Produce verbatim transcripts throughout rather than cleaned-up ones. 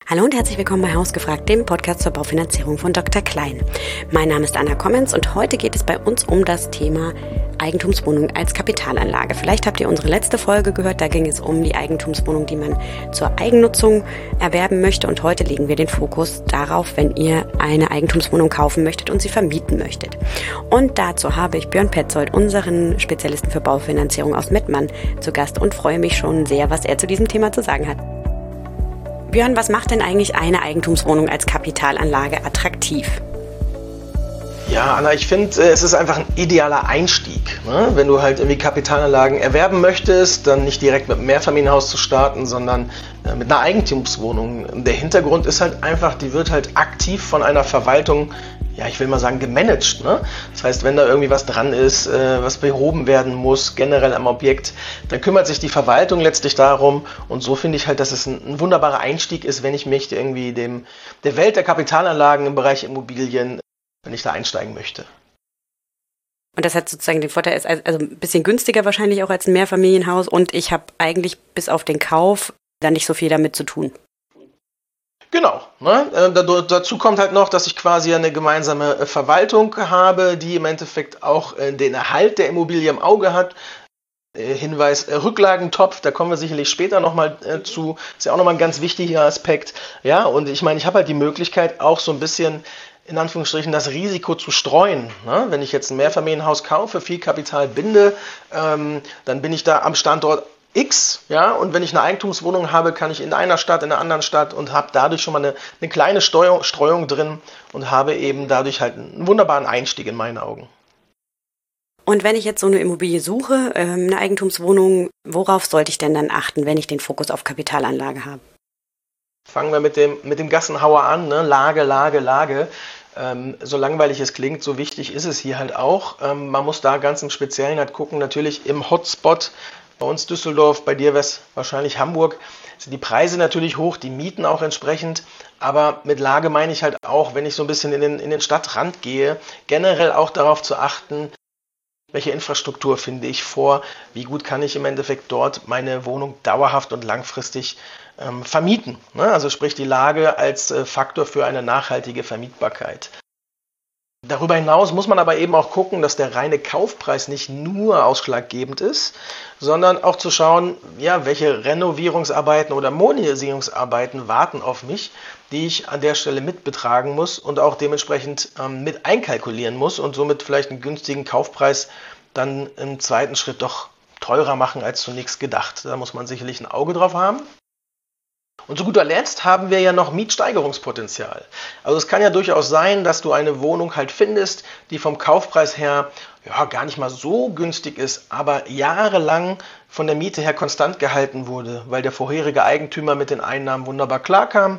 Hallo und herzlich willkommen bei Hausgefragt, dem Podcast zur Baufinanzierung von Doktor Klein. Mein Name ist Anna Kommens und heute geht es bei uns um das Thema Eigentumswohnung als Kapitalanlage. Vielleicht habt ihr unsere letzte Folge gehört, da ging es um die Eigentumswohnung, die man zur Eigennutzung erwerben möchte. Und heute legen wir den Fokus darauf, wenn ihr eine Eigentumswohnung kaufen möchtet und sie vermieten möchtet. Und dazu habe ich Björn Petzold, unseren Spezialisten für Baufinanzierung aus Mettmann, zu Gast und freue mich schon sehr, was er zu diesem Thema zu sagen hat. Björn, was macht denn eigentlich eine Eigentumswohnung als Kapitalanlage attraktiv? Ja, Anna, ich finde, es ist einfach ein idealer Einstieg. Ne? Wenn du halt irgendwie Kapitalanlagen erwerben möchtest, dann nicht direkt mit einem Mehrfamilienhaus zu starten, sondern mit einer Eigentumswohnung. Der Hintergrund ist halt einfach, die wird halt aktiv von einer Verwaltung, ja, ich will mal sagen, gemanagt. Ne? Das heißt, wenn da irgendwie was dran ist, äh, was behoben werden muss, generell am Objekt, dann kümmert sich die Verwaltung letztlich darum. Und so finde ich halt, dass es ein, ein wunderbarer Einstieg ist, wenn ich mich irgendwie dem, der Welt der Kapitalanlagen im Bereich Immobilien, wenn ich da einsteigen möchte. Und das hat sozusagen den Vorteil, ist also ein bisschen günstiger wahrscheinlich auch als ein Mehrfamilienhaus. Und ich habe eigentlich bis auf den Kauf dann nicht so viel damit zu tun. Genau. Ne? Äh, dazu kommt halt noch, dass ich quasi eine gemeinsame Verwaltung habe, die im Endeffekt auch äh, den Erhalt der Immobilie im Auge hat. Äh, Hinweis, äh, Rücklagentopf, da kommen wir sicherlich später nochmal äh, zu. Ist ja auch nochmal ein ganz wichtiger Aspekt. Ja, und ich meine, ich habe halt die Möglichkeit, auch so ein bisschen in Anführungsstrichen das Risiko zu streuen. Ne? Wenn ich jetzt ein Mehrfamilienhaus kaufe, viel Kapital binde, ähm, dann bin ich da am Standort X, ja, und wenn ich eine Eigentumswohnung habe, kann ich in einer Stadt, in einer anderen Stadt und habe dadurch schon mal eine, eine kleine Steuerung, Streuung drin und habe eben dadurch halt einen wunderbaren Einstieg in meinen Augen. Und wenn ich jetzt so eine Immobilie suche, ähm, eine Eigentumswohnung, worauf sollte ich denn dann achten, wenn ich den Fokus auf Kapitalanlage habe? Fangen wir mit dem, mit dem Gassenhauer an, ne? Lage, Lage, Lage. Ähm, so langweilig es klingt, so wichtig ist es hier halt auch. Ähm, man muss da ganz im Speziellen halt gucken, natürlich im Hotspot. Bei uns Düsseldorf, bei dir wäre es wahrscheinlich Hamburg, sind die Preise natürlich hoch, die Mieten auch entsprechend. Aber mit Lage meine ich halt auch, wenn ich so ein bisschen in den, in den Stadtrand gehe, generell auch darauf zu achten, welche Infrastruktur finde ich vor, wie gut kann ich im Endeffekt dort meine Wohnung dauerhaft und langfristig ähm, vermieten. Ne? Also sprich die Lage als äh, Faktor für eine nachhaltige Vermietbarkeit. Darüber hinaus muss man aber eben auch gucken, dass der reine Kaufpreis nicht nur ausschlaggebend ist, sondern auch zu schauen, ja, welche Renovierungsarbeiten oder Modernisierungsarbeiten warten auf mich, die ich an der Stelle mit betragen muss und auch dementsprechend ähm, mit einkalkulieren muss und somit vielleicht einen günstigen Kaufpreis dann im zweiten Schritt doch teurer machen als zunächst gedacht. Da muss man sicherlich ein Auge drauf haben. Und zu guter Letzt haben wir ja noch Mietsteigerungspotenzial. Also es kann ja durchaus sein, dass du eine Wohnung halt findest, die vom Kaufpreis her ja gar nicht mal so günstig ist, aber jahrelang von der Miete her konstant gehalten wurde, weil der vorherige Eigentümer mit den Einnahmen wunderbar klarkam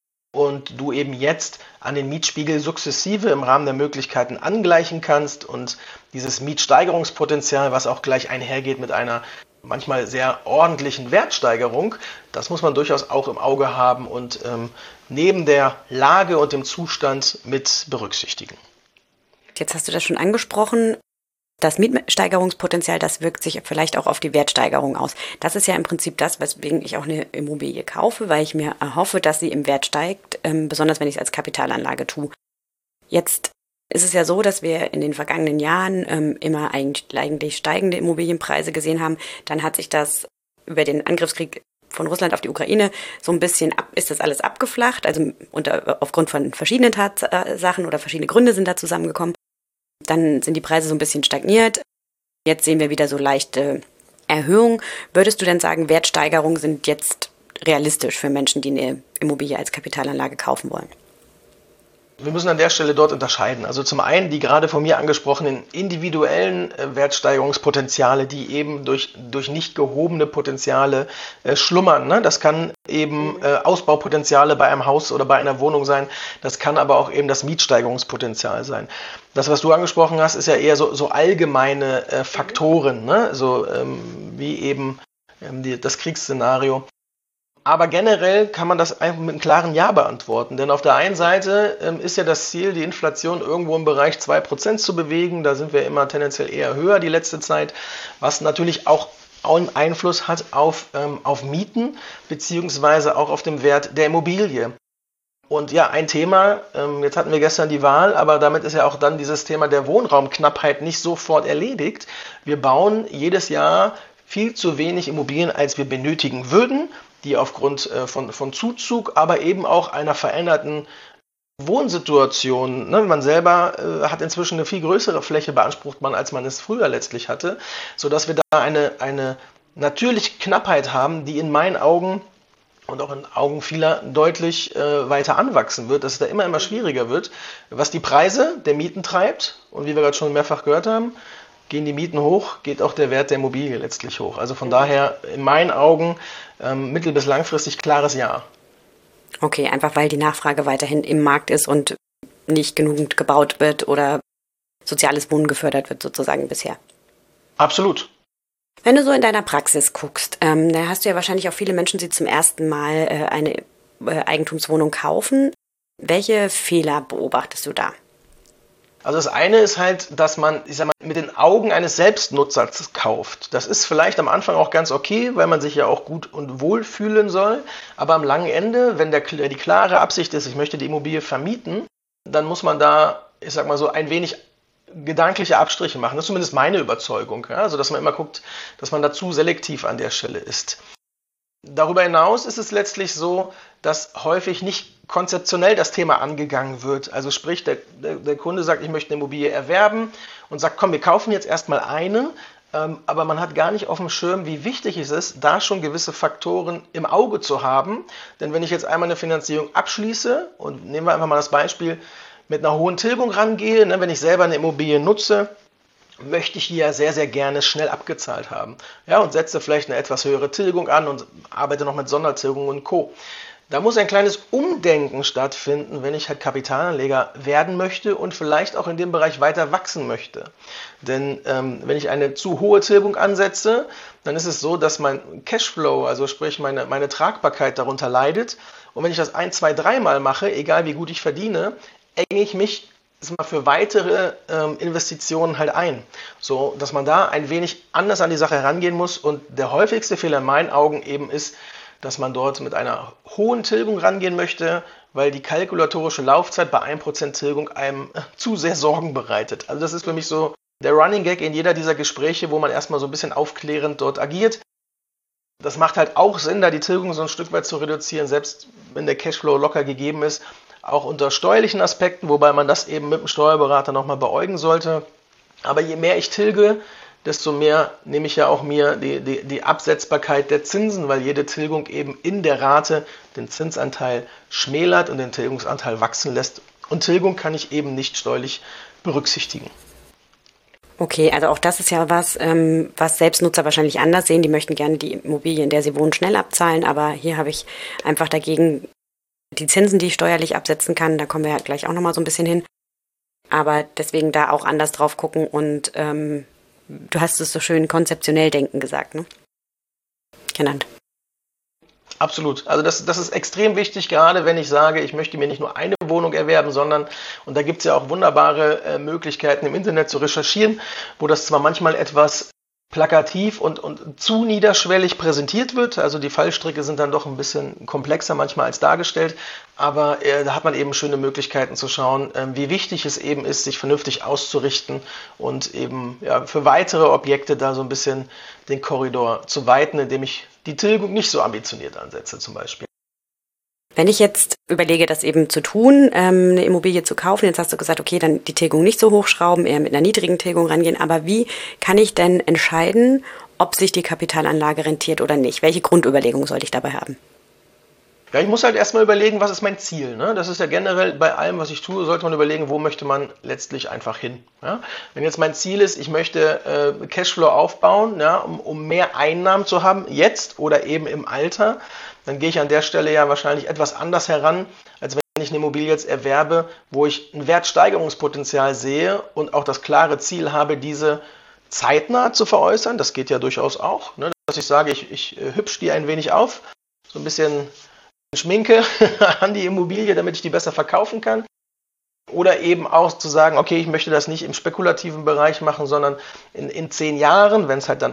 und du eben jetzt an den Mietspiegel sukzessive im Rahmen der Möglichkeiten angleichen kannst und dieses Mietsteigerungspotenzial, was auch gleich einhergeht mit einer manchmal sehr ordentlichen Wertsteigerung, das muss man durchaus auch im Auge haben und ähm, neben der Lage und dem Zustand mit berücksichtigen. Jetzt hast du das schon angesprochen. Das Mietsteigerungspotenzial, das wirkt sich vielleicht auch auf die Wertsteigerung aus. Das ist ja im Prinzip das, weswegen ich auch eine Immobilie kaufe, weil ich mir erhoffe, dass sie im Wert steigt, ähm, besonders wenn ich es als Kapitalanlage tue. Jetzt ist es ja so, dass wir in den vergangenen Jahren ähm, immer eigentlich, eigentlich steigende Immobilienpreise gesehen haben. Dann hat sich das über den Angriffskrieg von Russland auf die Ukraine so ein bisschen ab, ist das alles abgeflacht. Also unter, aufgrund von verschiedenen Tatsachen oder verschiedene Gründe sind da zusammengekommen. Dann sind die Preise so ein bisschen stagniert. Jetzt sehen wir wieder so leichte Erhöhungen. Würdest du denn sagen, Wertsteigerungen sind jetzt realistisch für Menschen, die eine Immobilie als Kapitalanlage kaufen wollen? Wir müssen an der Stelle dort unterscheiden. Also zum einen die gerade von mir angesprochenen individuellen äh, Wertsteigerungspotenziale, die eben durch, durch nicht gehobene Potenziale äh, schlummern. Ne? Das kann eben äh, Ausbaupotenziale bei einem Haus oder bei einer Wohnung sein. Das kann aber auch eben das Mietsteigerungspotenzial sein. Das, was du angesprochen hast, ist ja eher so, so allgemeine äh, Faktoren, ne? So ähm, wie eben ähm, die, das Kriegsszenario. Aber generell kann man das einfach mit einem klaren Ja beantworten. Denn auf der einen Seite ähm, ist ja das Ziel, die Inflation irgendwo im Bereich zwei Prozent zu bewegen. Da sind wir immer tendenziell eher höher die letzte Zeit, was natürlich auch einen Einfluss hat auf, ähm, auf Mieten beziehungsweise auch auf den Wert der Immobilie. Und ja, ein Thema, ähm, jetzt hatten wir gestern die Wahl, aber damit ist ja auch dann dieses Thema der Wohnraumknappheit nicht sofort erledigt. Wir bauen jedes Jahr viel zu wenig Immobilien, als wir benötigen würden, die aufgrund äh, von, von Zuzug, aber eben auch einer veränderten Wohnsituation, ne? Man selber äh, hat inzwischen eine viel größere Fläche beansprucht man, als man es früher letztlich hatte, sodass wir da eine, eine natürliche Knappheit haben, die in meinen Augen und auch in Augen vieler deutlich äh, weiter anwachsen wird, dass es da immer, immer schwieriger wird, was die Preise der Mieten treibt. Und wie wir gerade schon mehrfach gehört haben, gehen die Mieten hoch, geht auch der Wert der Immobilie letztlich hoch. Also von daher in meinen Augen ähm, mittel- bis langfristig klares Ja. Okay, einfach weil die Nachfrage weiterhin im Markt ist und nicht genügend gebaut wird oder soziales Wohnen gefördert wird sozusagen bisher. Absolut. Wenn du so in deiner Praxis guckst, ähm, da hast du ja wahrscheinlich auch viele Menschen, die zum ersten Mal äh, eine äh, Eigentumswohnung kaufen. Welche Fehler beobachtest du da? Also das eine ist halt, dass man, ich sag mal, mit den Augen eines Selbstnutzers kauft. Das ist vielleicht am Anfang auch ganz okay, weil man sich ja auch gut und wohl fühlen soll. Aber am langen Ende, wenn der, die klare Absicht ist, ich möchte die Immobilie vermieten, dann muss man da, ich sag mal so, ein wenig gedankliche Abstriche machen. Das ist zumindest meine Überzeugung. Ja? Also dass man immer guckt, dass man dazu selektiv an der Stelle ist. Darüber hinaus ist es letztlich so, dass häufig nicht konzeptionell das Thema angegangen wird. Also sprich, der, der, der Kunde sagt, ich möchte eine Immobilie erwerben und sagt, komm, wir kaufen jetzt erstmal eine, ähm, aber man hat gar nicht auf dem Schirm, wie wichtig es ist, da schon gewisse Faktoren im Auge zu haben. Denn wenn ich jetzt einmal eine Finanzierung abschließe, und nehmen wir einfach mal das Beispiel, mit einer hohen Tilgung rangehe, ne, wenn ich selber eine Immobilie nutze, möchte ich die ja sehr, sehr gerne schnell abgezahlt haben. Ja, und setze vielleicht eine etwas höhere Tilgung an und arbeite noch mit Sondertilgung und Co. Da muss ein kleines Umdenken stattfinden, wenn ich halt Kapitalanleger werden möchte und vielleicht auch in dem Bereich weiter wachsen möchte. Denn ähm, wenn ich eine zu hohe Tilgung ansetze, dann ist es so, dass mein Cashflow, also sprich meine, meine Tragbarkeit darunter leidet. Und wenn ich das ein, zwei, dreimal mache, egal wie gut ich verdiene, enge ich mich für weitere ähm, Investitionen halt ein. So, dass man da ein wenig anders an die Sache herangehen muss. Und der häufigste Fehler in meinen Augen eben ist, dass man dort mit einer hohen Tilgung rangehen möchte, weil die kalkulatorische Laufzeit bei ein Prozent Tilgung einem äh, zu sehr Sorgen bereitet. Also das ist für mich so der Running Gag in jeder dieser Gespräche, wo man erstmal so ein bisschen aufklärend dort agiert. Das macht halt auch Sinn, da die Tilgung so ein Stück weit zu reduzieren, selbst wenn der Cashflow locker gegeben ist, auch unter steuerlichen Aspekten, wobei man das eben mit dem Steuerberater nochmal beäugen sollte. Aber je mehr ich tilge, desto mehr nehme ich ja auch mir die, die, die Absetzbarkeit der Zinsen, weil jede Tilgung eben in der Rate den Zinsanteil schmälert und den Tilgungsanteil wachsen lässt. Und Tilgung kann ich eben nicht steuerlich berücksichtigen. Okay, also auch das ist ja was, ähm, was Selbstnutzer wahrscheinlich anders sehen. Die möchten gerne die Immobilie, in der sie wohnen, schnell abzahlen, aber hier habe ich einfach dagegen die Zinsen, die ich steuerlich absetzen kann. Da kommen wir ja gleich auch nochmal so ein bisschen hin. Aber deswegen da auch anders drauf gucken und ähm, du hast es so schön konzeptionell denken gesagt, ne? Genannt. Absolut. Also das, das ist extrem wichtig, gerade wenn ich sage, ich möchte mir nicht nur eine Wohnung erwerben, sondern, und da gibt es ja auch wunderbare äh, Möglichkeiten im Internet zu recherchieren, wo das zwar manchmal etwas plakativ und, und zu niederschwellig präsentiert wird, also die Fallstricke sind dann doch ein bisschen komplexer manchmal als dargestellt, aber äh, da hat man eben schöne Möglichkeiten zu schauen, äh, wie wichtig es eben ist, sich vernünftig auszurichten und eben ja, für weitere Objekte da so ein bisschen den Korridor zu weiten, indem ich die Tilgung nicht so ambitioniert ansetze zum Beispiel. Wenn ich jetzt überlege, das eben zu tun, ähm, eine Immobilie zu kaufen, jetzt hast du gesagt, okay, dann die Tilgung nicht so hochschrauben, eher mit einer niedrigen Tilgung rangehen, aber wie kann ich denn entscheiden, ob sich die Kapitalanlage rentiert oder nicht? Welche Grundüberlegung sollte ich dabei haben? Ja, ich muss halt erstmal überlegen, was ist mein Ziel. Ne? Das ist ja generell bei allem, was ich tue, sollte man überlegen, wo möchte man letztlich einfach hin. Ja? Wenn jetzt mein Ziel ist, ich möchte äh, Cashflow aufbauen, ja, um, um mehr Einnahmen zu haben, jetzt oder eben im Alter, dann gehe ich an der Stelle ja wahrscheinlich etwas anders heran, als wenn ich eine Immobilie jetzt erwerbe, wo ich ein Wertsteigerungspotenzial sehe und auch das klare Ziel habe, diese zeitnah zu veräußern. Das geht ja durchaus auch, ne? Dass ich sage, ich, ich äh, hübsch die ein wenig auf, so ein bisschen Schminke an die Immobilie, damit ich die besser verkaufen kann. Oder eben auch zu sagen, okay, ich möchte das nicht im spekulativen Bereich machen, sondern in, in zehn Jahren, wenn es halt dann auch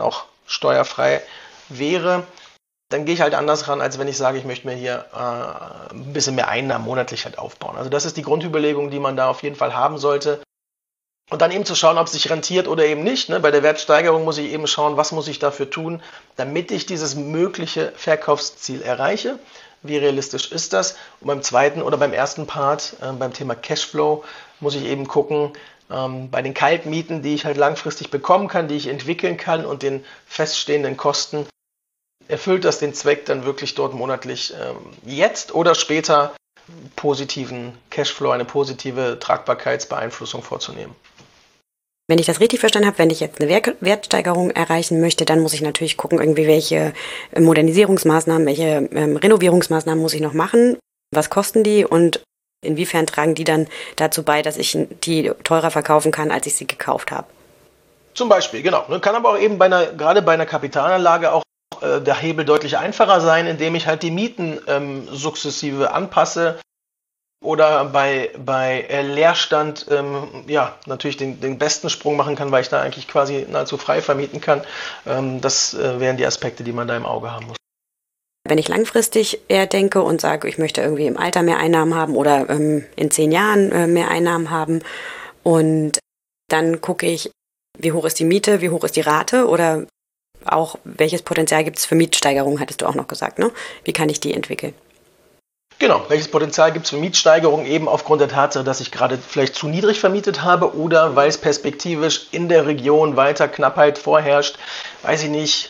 steuerfrei wäre, dann gehe ich halt anders ran, als wenn ich sage, ich möchte mir hier äh, ein bisschen mehr Einnahmen monatlich halt aufbauen. Also das ist die Grundüberlegung, die man da auf jeden Fall haben sollte. Und dann eben zu schauen, ob es sich rentiert oder eben nicht. Ne? Bei der Wertsteigerung muss ich eben schauen, was muss ich dafür tun, damit ich dieses mögliche Verkaufsziel erreiche. Wie realistisch ist das? Und beim zweiten oder beim ersten Part, äh, beim Thema Cashflow, muss ich eben gucken, ähm, bei den Kaltmieten, die ich halt langfristig bekommen kann, die ich entwickeln kann und den feststehenden Kosten, erfüllt das den Zweck, dann wirklich dort monatlich ähm, jetzt oder später positiven Cashflow, eine positive Tragbarkeitsbeeinflussung vorzunehmen. Wenn ich das richtig verstanden habe, wenn ich jetzt eine Wertsteigerung erreichen möchte, dann muss ich natürlich gucken, irgendwie welche Modernisierungsmaßnahmen, welche ähm, Renovierungsmaßnahmen muss ich noch machen, was kosten die und inwiefern tragen die dann dazu bei, dass ich die teurer verkaufen kann, als ich sie gekauft habe. Zum Beispiel, genau. Kann aber auch eben bei einer, gerade bei einer Kapitalanlage auch äh, der Hebel deutlich einfacher sein, indem ich halt die Mieten ähm, sukzessive anpasse. Oder bei, bei Leerstand ähm, ja, natürlich den, den besten Sprung machen kann, weil ich da eigentlich quasi nahezu frei vermieten kann. Ähm, das äh, wären die Aspekte, die man da im Auge haben muss. Wenn ich langfristig eher denke und sage, ich möchte irgendwie im Alter mehr Einnahmen haben oder ähm, in zehn Jahren äh, mehr Einnahmen haben und dann gucke ich, wie hoch ist die Miete, wie hoch ist die Rate oder auch welches Potenzial gibt es für Mietsteigerungen, hattest du auch noch gesagt, ne? Wie kann ich die entwickeln? Genau, welches Potenzial gibt es für Mietsteigerung eben aufgrund der Tatsache, dass ich gerade vielleicht zu niedrig vermietet habe oder weil es perspektivisch in der Region weiter Knappheit vorherrscht, weiß ich nicht,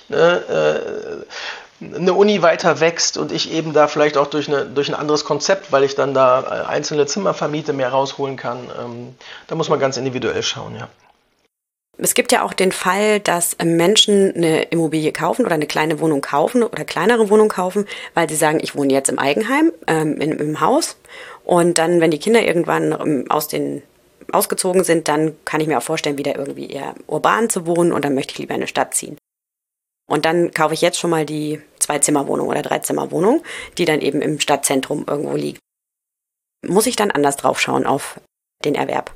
ne, äh, eine Uni weiter wächst und ich eben da vielleicht auch durch, eine, durch ein anderes Konzept, weil ich dann da einzelne Zimmer vermiete, mehr rausholen kann. Ähm, da muss man ganz individuell schauen, ja. Es gibt ja auch den Fall, dass Menschen eine Immobilie kaufen oder eine kleine Wohnung kaufen oder kleinere Wohnung kaufen, weil sie sagen, ich wohne jetzt im Eigenheim, ähm, in, im Haus und dann, wenn die Kinder irgendwann ähm, aus den, ausgezogen sind, dann kann ich mir auch vorstellen, wieder irgendwie eher urban zu wohnen und dann möchte ich lieber in eine Stadt ziehen. Und dann kaufe ich jetzt schon mal die Zwei-Zimmer-Wohnung oder Drei-Zimmer-Wohnung, die dann eben im Stadtzentrum irgendwo liegt. Muss ich dann anders drauf schauen auf den Erwerb?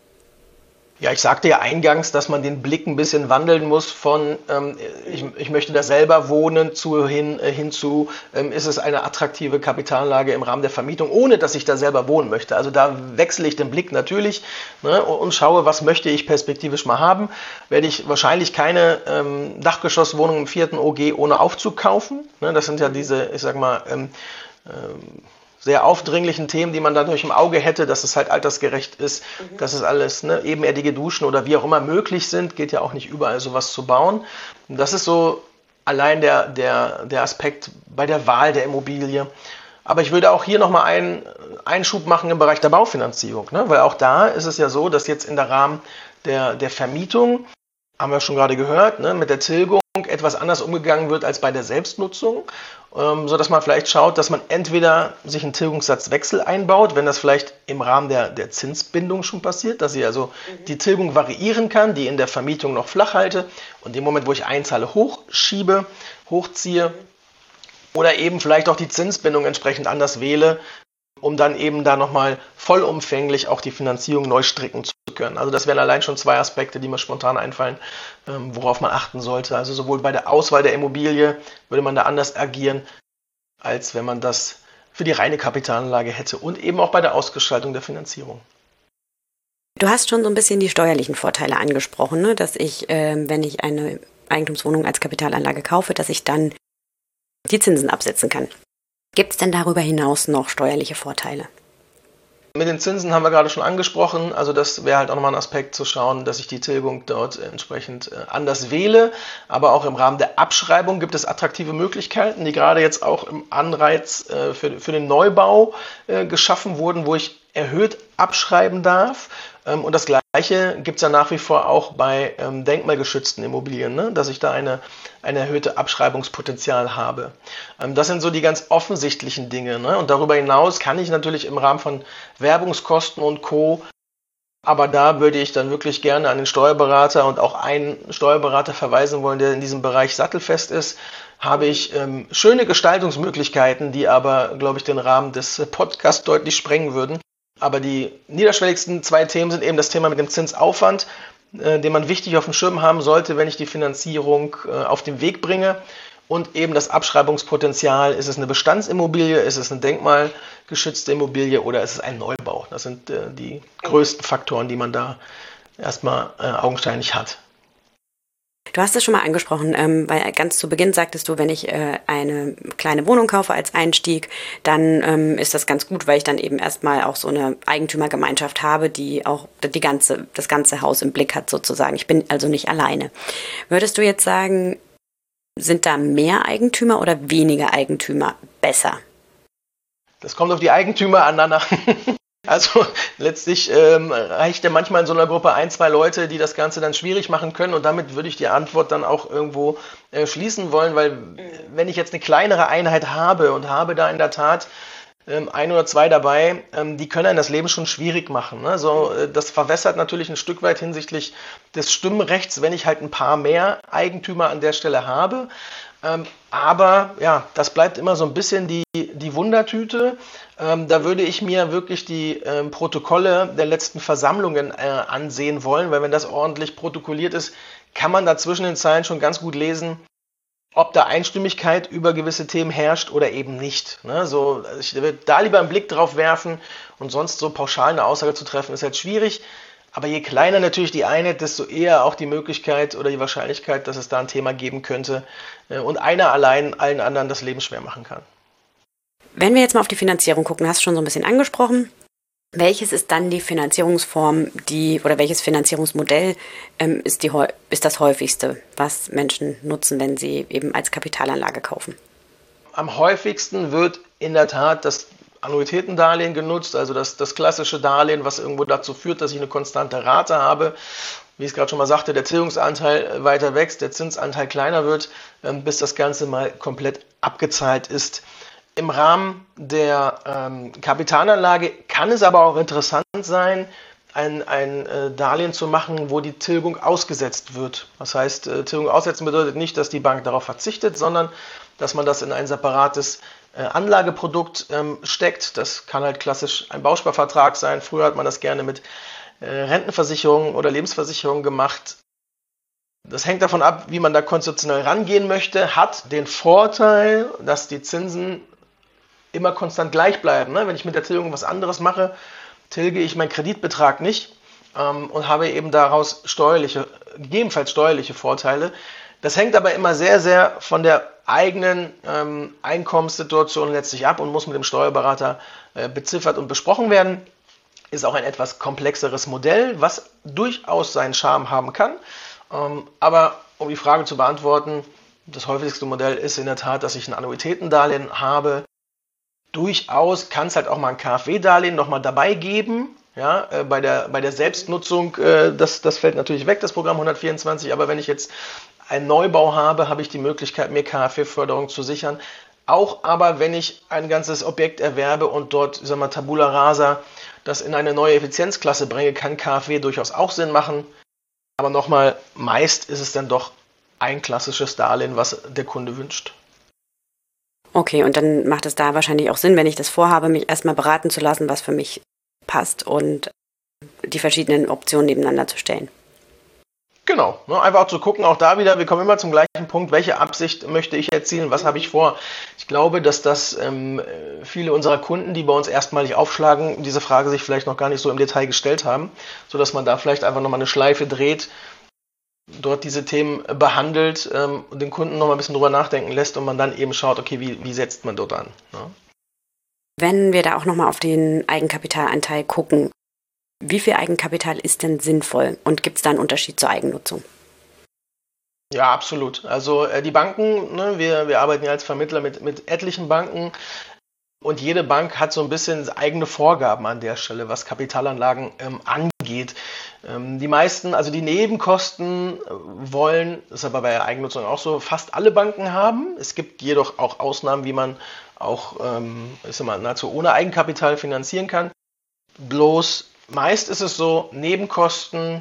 Ja, ich sagte ja eingangs, dass man den Blick ein bisschen wandeln muss von ähm, ich, ich möchte da selber wohnen zu hin, äh, hinzu, ähm, ist es eine attraktive Kapitalanlage im Rahmen der Vermietung, ohne dass ich da selber wohnen möchte. Also da wechsle ich den Blick natürlich, ne, und schaue, was möchte ich perspektivisch mal haben. Werde ich wahrscheinlich keine ähm, Dachgeschosswohnung im vierten O G ohne Aufzug kaufen. Ne, das sind ja diese, ich sag mal, ähm, ähm, sehr aufdringlichen Themen, die man dadurch im Auge hätte, dass es halt altersgerecht ist, mhm. dass es alles, ne, ebenerdige Duschen oder wie auch immer möglich sind, geht ja auch nicht überall sowas zu bauen. Und das ist so allein der, der, der Aspekt bei der Wahl der Immobilie. Aber ich würde auch hier nochmal einen Einschub machen im Bereich der Baufinanzierung, ne, weil auch da ist es ja so, dass jetzt in der Rahmen der, der Vermietung, haben wir schon gerade gehört, ne, mit der Tilgung etwas anders umgegangen wird als bei der Selbstnutzung, ähm, sodass man vielleicht schaut, dass man entweder sich einen Tilgungssatzwechsel einbaut, wenn das vielleicht im Rahmen der, der Zinsbindung schon passiert, dass ich also mhm. die Tilgung variieren kann, die in der Vermietung noch flach halte und im Moment, wo ich einzahle, hochschiebe, hochziehe oder eben vielleicht auch die Zinsbindung entsprechend anders wähle, um dann eben da nochmal vollumfänglich auch die Finanzierung neu stricken zu können. Also das wären allein schon zwei Aspekte, die mir spontan einfallen, worauf man achten sollte. Also sowohl bei der Auswahl der Immobilie würde man da anders agieren, als wenn man das für die reine Kapitalanlage hätte und eben auch bei der Ausgestaltung der Finanzierung. Du hast schon so ein bisschen die steuerlichen Vorteile angesprochen, ne? Dass ich, äh, wenn ich eine Eigentumswohnung als Kapitalanlage kaufe, dass ich dann die Zinsen absetzen kann. Gibt es denn darüber hinaus noch steuerliche Vorteile? Mit den Zinsen haben wir gerade schon angesprochen, also das wäre halt auch nochmal ein Aspekt zu schauen, dass ich die Tilgung dort entsprechend anders wähle, aber auch im Rahmen der Abschreibung gibt es attraktive Möglichkeiten, die gerade jetzt auch im Anreiz für, für den Neubau geschaffen wurden, wo ich erhöht abschreiben darf. Und das Gleiche gibt es ja nach wie vor auch bei ähm, denkmalgeschützten Immobilien, ne? Dass ich da eine, eine erhöhte Abschreibungspotenzial habe. Ähm, das sind so die ganz offensichtlichen Dinge. Ne? Und darüber hinaus kann ich natürlich im Rahmen von Werbungskosten und Co., aber da würde ich dann wirklich gerne an den Steuerberater und auch einen Steuerberater verweisen wollen, der in diesem Bereich sattelfest ist, habe ich ähm, schöne Gestaltungsmöglichkeiten, die aber, glaube ich, den Rahmen des Podcasts deutlich sprengen würden. Aber die niederschwelligsten zwei Themen sind eben das Thema mit dem Zinsaufwand. äh, den man wichtig auf dem Schirm haben sollte, wenn ich die Finanzierung äh, auf den Weg bringe. Und eben das Abschreibungspotenzial, ist es eine Bestandsimmobilie, ist es eine denkmalgeschützte Immobilie oder ist es ein Neubau? Das sind äh, die größten Faktoren, die man da erstmal äh, augenscheinlich hat. Du hast es schon mal angesprochen, ähm, weil ganz zu Beginn sagtest du, wenn ich äh, eine kleine Wohnung kaufe als Einstieg, dann ähm, ist das ganz gut, weil ich dann eben erstmal auch so eine Eigentümergemeinschaft habe, die auch die ganze, das ganze Haus im Blick hat sozusagen. Ich bin also nicht alleine. Würdest du jetzt sagen, sind da mehr Eigentümer oder weniger Eigentümer besser? Das kommt auf die Eigentümer aneinander. Also letztlich ähm, reicht ja manchmal in so einer Gruppe ein, zwei Leute, die das Ganze dann schwierig machen können und damit würde ich die Antwort dann auch irgendwo äh, schließen wollen, weil wenn ich jetzt eine kleinere Einheit habe und habe da in der Tat ähm, ein oder zwei dabei, ähm, die können einem das Leben schon schwierig machen. Ne? So, äh, das verwässert natürlich ein Stück weit hinsichtlich des Stimmrechts, wenn ich halt ein paar mehr Eigentümer an der Stelle habe. Ähm, aber ja, das bleibt immer so ein bisschen die, die Wundertüte. Ähm, da würde ich mir wirklich die ähm, Protokolle der letzten Versammlungen äh, ansehen wollen, weil wenn das ordentlich protokolliert ist, kann man da zwischen den Zeilen schon ganz gut lesen, ob da Einstimmigkeit über gewisse Themen herrscht oder eben nicht. Ne? So, ich würde da lieber einen Blick drauf werfen und sonst so pauschal eine Aussage zu treffen, ist halt schwierig. Aber je kleiner natürlich die Einheit, desto eher auch die Möglichkeit oder die Wahrscheinlichkeit, dass es da ein Thema geben könnte äh, und einer allein allen anderen das Leben schwer machen kann. Wenn wir jetzt mal auf die Finanzierung gucken, hast du schon so ein bisschen angesprochen. Welches ist dann die Finanzierungsform, die oder welches Finanzierungsmodell ähm, ist, die, ist das häufigste, was Menschen nutzen, wenn sie eben als Kapitalanlage kaufen? Am häufigsten wird in der Tat das Annuitätendarlehen genutzt, also das, das klassische Darlehen, was irgendwo dazu führt, dass ich eine konstante Rate habe. Wie ich es gerade schon mal sagte, der Tilgungsanteil weiter wächst, der Zinsanteil kleiner wird, ähm, bis das Ganze mal komplett abgezahlt ist. Im Rahmen der ähm, Kapitalanlage kann es aber auch interessant sein, ein, ein äh, Darlehen zu machen, wo die Tilgung ausgesetzt wird. Das heißt, äh, Tilgung aussetzen bedeutet nicht, dass die Bank darauf verzichtet, sondern dass man das in ein separates äh, Anlageprodukt ähm, steckt. Das kann halt klassisch ein Bausparvertrag sein. Früher hat man das gerne mit äh, Rentenversicherungen oder Lebensversicherungen gemacht. Das hängt davon ab, wie man da konzeptionell rangehen möchte, hat den Vorteil, dass die Zinsen immer konstant gleich bleiben. Ne? Wenn ich mit der Tilgung was anderes mache, tilge ich meinen Kreditbetrag nicht ähm, und habe eben daraus steuerliche, gegebenenfalls steuerliche Vorteile. Das hängt aber immer sehr, sehr von der eigenen ähm, Einkommenssituation letztlich ab und muss mit dem Steuerberater äh, beziffert und besprochen werden. Ist auch ein etwas komplexeres Modell, was durchaus seinen Charme haben kann. Ähm, aber um die Frage zu beantworten, das häufigste Modell ist in der Tat, dass ich ein Annuitätendarlehen habe. Durchaus kann es halt auch mal ein KfW-Darlehen nochmal dabei geben. Ja, äh, bei, der, bei der Selbstnutzung, äh, das, das fällt natürlich weg, das Programm hundertvierundzwanzig. Aber wenn ich jetzt einen Neubau habe, habe ich die Möglichkeit, mir KfW-Förderung zu sichern. Auch aber, wenn ich ein ganzes Objekt erwerbe und dort, ich sag mal, Tabula Rasa, das in eine neue Effizienzklasse bringe, kann KfW durchaus auch Sinn machen. Aber nochmal, meist ist es dann doch ein klassisches Darlehen, was der Kunde wünscht. Okay, und dann macht es da wahrscheinlich auch Sinn, wenn ich das vorhabe, mich erstmal beraten zu lassen, was für mich passt und die verschiedenen Optionen nebeneinander zu stellen. Genau, ne, einfach auch zu gucken, auch da wieder, wir kommen immer zum gleichen Punkt, welche Absicht möchte ich erzielen, was habe ich vor? Ich glaube, dass das ähm, viele unserer Kunden, die bei uns erstmalig aufschlagen, diese Frage sich vielleicht noch gar nicht so im Detail gestellt haben, sodass man da vielleicht einfach nochmal eine Schleife dreht, dort diese Themen behandelt ähm, und den Kunden noch mal ein bisschen drüber nachdenken lässt und man dann eben schaut, okay, wie, wie setzt man dort an? Ne? Wenn wir da auch noch mal auf den Eigenkapitalanteil gucken, wie viel Eigenkapital ist denn sinnvoll und gibt es da einen Unterschied zur Eigennutzung? Ja, absolut. Also äh, die Banken, ne, wir, wir arbeiten ja als Vermittler mit, mit etlichen Banken und jede Bank hat so ein bisschen eigene Vorgaben an der Stelle, was Kapitalanlagen ähm, angeht. Ähm, die meisten, also die Nebenkosten äh, wollen, das ist aber bei der Eigennutzung auch so, fast alle Banken haben. Es gibt jedoch auch Ausnahmen, wie man auch ähm, ich sag mal, nahezu ohne Eigenkapital finanzieren kann. Bloß meist ist es so, Nebenkosten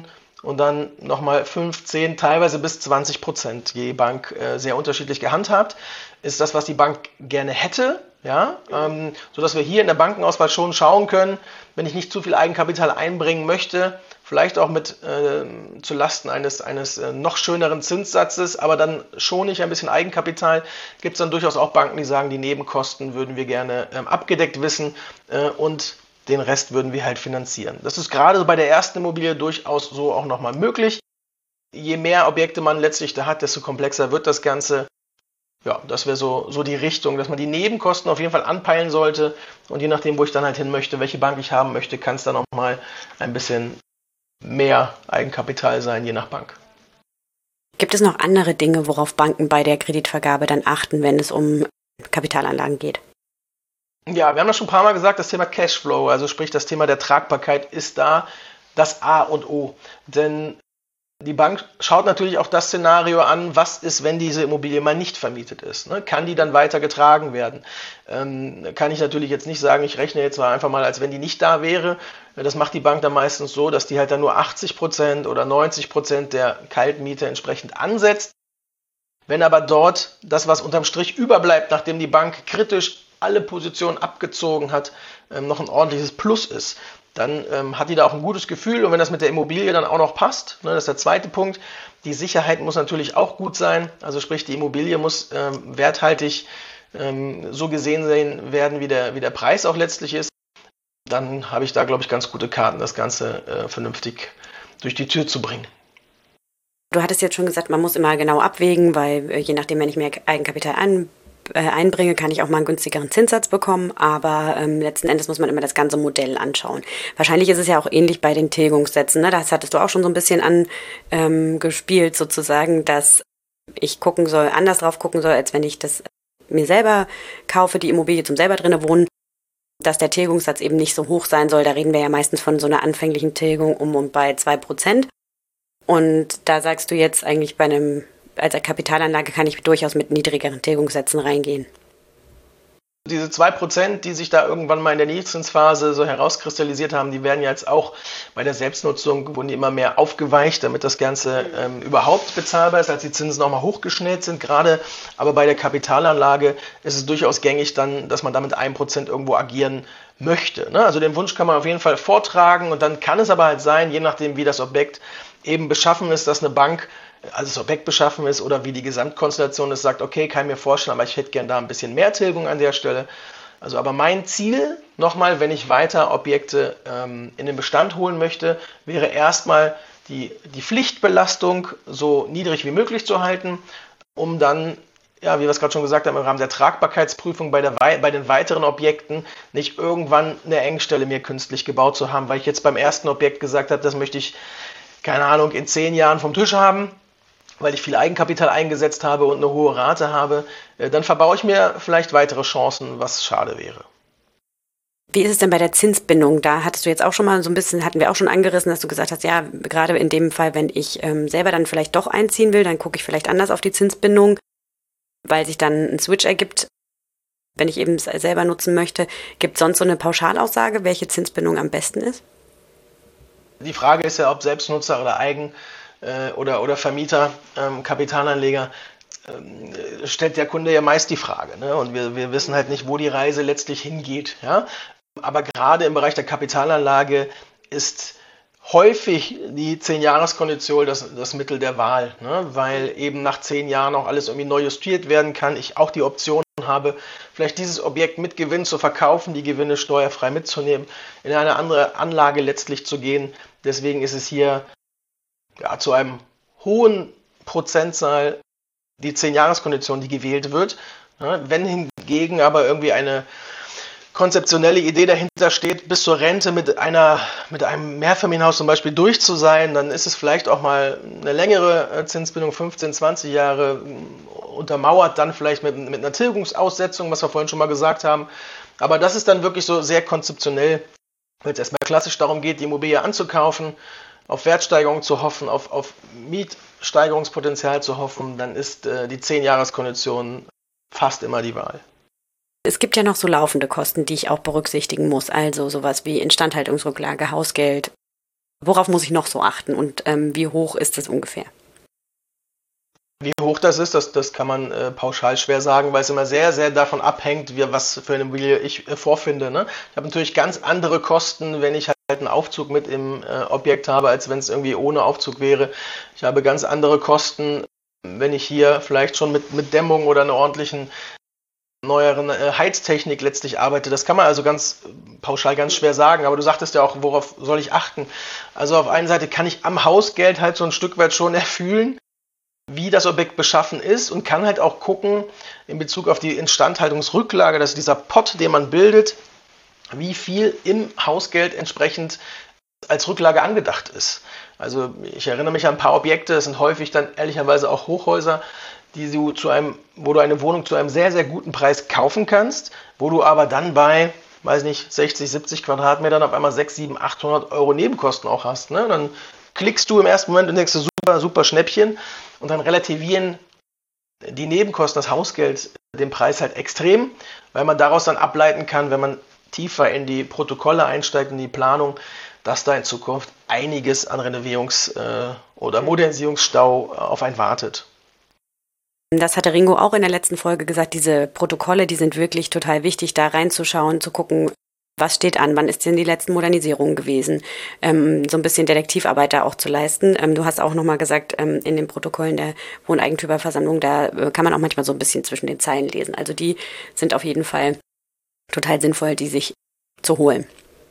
und dann nochmal fünf, zehn, teilweise bis zwanzig Prozent, je Bank äh, sehr unterschiedlich gehandhabt, ist das, was die Bank gerne hätte, ja, ähm, sodass wir hier in der Bankenauswahl schon schauen können, wenn ich nicht zu viel Eigenkapital einbringen möchte, vielleicht auch mit äh, zu Lasten eines, eines äh, noch schöneren Zinssatzes, aber dann schon nicht ein bisschen Eigenkapital, gibt es dann durchaus auch Banken, die sagen, die Nebenkosten würden wir gerne ähm, abgedeckt wissen äh, und den Rest würden wir halt finanzieren. Das ist gerade bei der ersten Immobilie durchaus so auch nochmal möglich. Je mehr Objekte man letztlich da hat, desto komplexer wird das Ganze. Ja, das wäre so, so die Richtung, dass man die Nebenkosten auf jeden Fall anpeilen sollte und je nachdem, wo ich dann halt hin möchte, welche Bank ich haben möchte, kann es dann auch mal ein bisschen mehr Eigenkapital sein, je nach Bank. Gibt es noch andere Dinge, worauf Banken bei der Kreditvergabe dann achten, wenn es um Kapitalanlagen geht? Ja, wir haben das schon ein paar Mal gesagt, das Thema Cashflow, also sprich das Thema der Tragbarkeit ist da das A und O. Denn die Bank schaut natürlich auch das Szenario an, was ist, wenn diese Immobilie mal nicht vermietet ist. Ne? Kann die dann weiter getragen werden? Ähm, kann ich natürlich jetzt nicht sagen, ich rechne jetzt mal einfach mal, als wenn die nicht da wäre. Das macht die Bank dann meistens so, dass die halt dann nur achtzig Prozent oder neunzig Prozent der Kaltmiete entsprechend ansetzt. Wenn aber dort das, was unterm Strich überbleibt, nachdem die Bank kritisch alle Positionen abgezogen hat, ähm, noch ein ordentliches Plus ist, dann ähm, hat die da auch ein gutes Gefühl und wenn das mit der Immobilie dann auch noch passt, ne, das ist der zweite Punkt, die Sicherheit muss natürlich auch gut sein, also sprich die Immobilie muss ähm, werthaltig ähm, so gesehen sehen werden, wie der, wie der Preis auch letztlich ist, dann habe ich da, glaube ich, ganz gute Karten, das Ganze äh, vernünftig durch die Tür zu bringen. Du hattest jetzt schon gesagt, man muss immer genau abwägen, weil äh, je nachdem, wenn ich mehr Eigenkapital an einbringe, kann ich auch mal einen günstigeren Zinssatz bekommen, aber ähm, letzten Endes muss man immer das ganze Modell anschauen. Wahrscheinlich ist es ja auch ähnlich bei den Tilgungssätzen, ne? Das hattest du auch schon so ein bisschen angespielt, ähm, sozusagen, dass ich gucken soll, anders drauf gucken soll, als wenn ich das mir selber kaufe, die Immobilie zum selber drinnen wohnen, dass der Tilgungssatz eben nicht so hoch sein soll. Da reden wir ja meistens von so einer anfänglichen Tilgung um und bei zwei Prozent. Und da sagst du jetzt eigentlich bei einem als Kapitalanlage kann ich durchaus mit niedrigeren Tilgungssätzen reingehen. Diese zwei Prozent, die sich da irgendwann mal in der Niedrigzinsphase so herauskristallisiert haben, die werden ja jetzt auch bei der Selbstnutzung, wurden die immer mehr aufgeweicht, damit das Ganze ähm, überhaupt bezahlbar ist, als die Zinsen nochmal hochgeschnellt sind gerade. Aber bei der Kapitalanlage ist es durchaus gängig dann, dass man damit ein Prozent irgendwo agieren möchte. Ne? Also den Wunsch kann man auf jeden Fall vortragen und dann kann es aber halt sein, je nachdem wie das Objekt eben beschaffen ist, dass eine Bank also das Objekt beschaffen ist oder wie die Gesamtkonstellation ist, sagt, okay, kann ich mir vorstellen, aber ich hätte gern da ein bisschen mehr Tilgung an der Stelle. Also aber mein Ziel, nochmal, wenn ich weiter Objekte ähm, in den Bestand holen möchte, wäre erstmal die, die Pflichtbelastung so niedrig wie möglich zu halten, um dann, ja, wie wir es gerade schon gesagt haben, im Rahmen der Tragbarkeitsprüfung bei, der, bei den weiteren Objekten nicht irgendwann eine Engstelle mir künstlich gebaut zu haben, weil ich jetzt beim ersten Objekt gesagt habe, das möchte ich, keine Ahnung, in zehn Jahren vom Tisch haben, weil ich viel Eigenkapital eingesetzt habe und eine hohe Rate habe, dann verbaue ich mir vielleicht weitere Chancen, was schade wäre. Wie ist es denn bei der Zinsbindung? Da hattest du jetzt auch schon mal so ein bisschen, hatten wir auch schon angerissen, dass du gesagt hast, ja, gerade in dem Fall, wenn ich ähm, selber dann vielleicht doch einziehen will, dann gucke ich vielleicht anders auf die Zinsbindung, weil sich dann ein Switch ergibt, wenn ich eben selber nutzen möchte. Gibt es sonst so eine Pauschalaussage, welche Zinsbindung am besten ist? Die Frage ist ja, ob Selbstnutzer oder Eigen- Oder, oder Vermieter, ähm, Kapitalanleger, ähm, stellt der Kunde ja meist die Frage. Ne? Und wir, wir wissen halt nicht, wo die Reise letztlich hingeht. Ja? Aber gerade im Bereich der Kapitalanlage ist häufig die zehn-Jahres-Kondition das, das Mittel der Wahl. Ne? Weil eben nach zehn Jahren auch alles irgendwie neu justiert werden kann. Ich auch die Option habe, vielleicht dieses Objekt mit Gewinn zu verkaufen, die Gewinne steuerfrei mitzunehmen, in eine andere Anlage letztlich zu gehen. Deswegen ist es hier ja, zu einem hohen Prozentzahl die zehn-Jahres-Kondition, die gewählt wird. Wenn hingegen aber irgendwie eine konzeptionelle Idee dahinter steht, bis zur Rente mit, einer, mit einem Mehrfamilienhaus zum Beispiel durch zu sein, dann ist es vielleicht auch mal eine längere Zinsbindung, fünfzehn, zwanzig Jahre, untermauert dann vielleicht mit, mit einer Tilgungsaussetzung, was wir vorhin schon mal gesagt haben. Aber das ist dann wirklich so sehr konzeptionell, wenn es erstmal klassisch darum geht, die Immobilie anzukaufen, auf Wertsteigerung zu hoffen, auf, auf Mietsteigerungspotenzial zu hoffen, dann ist äh, die zehn-Jahres-Kondition fast immer die Wahl. Es gibt ja noch so laufende Kosten, die ich auch berücksichtigen muss, also sowas wie Instandhaltungsrücklage, Hausgeld. Worauf muss ich noch so achten und ähm, wie hoch ist es ungefähr? Wie hoch das ist, das, das kann man äh, pauschal schwer sagen, weil es immer sehr, sehr davon abhängt, wie, was für eine Immobilie ich äh, vorfinde. Ne? Ich habe natürlich ganz andere Kosten, wenn ich halt einen Aufzug mit im äh, Objekt habe, als wenn es irgendwie ohne Aufzug wäre. Ich habe ganz andere Kosten, wenn ich hier vielleicht schon mit, mit Dämmung oder einer ordentlichen neueren äh, Heiztechnik letztlich arbeite. Das kann man also ganz pauschal ganz schwer sagen, aber du sagtest ja auch, worauf soll ich achten? Also auf einer Seite kann ich am Hausgeld halt so ein Stück weit schon erfühlen, wie das Objekt beschaffen ist und kann halt auch gucken in Bezug auf die Instandhaltungsrücklage, dass dieser Pot, den man bildet, wie viel im Hausgeld entsprechend als Rücklage angedacht ist. Also ich erinnere mich an ein paar Objekte, das sind häufig dann ehrlicherweise auch Hochhäuser, die du zu einem, wo du eine Wohnung zu einem sehr, sehr guten Preis kaufen kannst, wo du aber dann bei, weiß nicht, sechzig, siebzig Quadratmetern auf einmal sechshundert, siebenhundert, achthundert Euro Nebenkosten auch hast. Ne? Dann klickst du im ersten Moment und denkst, super, super Schnäppchen, und dann relativieren die Nebenkosten, das Hausgeld, den Preis halt extrem, weil man daraus dann ableiten kann, wenn man tiefer in die Protokolle einsteigt, in die Planung, dass da in Zukunft einiges an Renovierungs- äh, oder Modernisierungsstau auf einen wartet. Das hatte Ringo auch in der letzten Folge gesagt, diese Protokolle, die sind wirklich total wichtig, da reinzuschauen, zu gucken, was steht an, wann ist denn die letzten Modernisierungen gewesen, ähm, so ein bisschen Detektivarbeit da auch zu leisten. Ähm, du hast auch nochmal gesagt, ähm, in den Protokollen der Wohneigentümerversammlung, da äh, kann man auch manchmal so ein bisschen zwischen den Zeilen lesen. Also die sind auf jeden Fall total sinnvoll, die sich zu holen.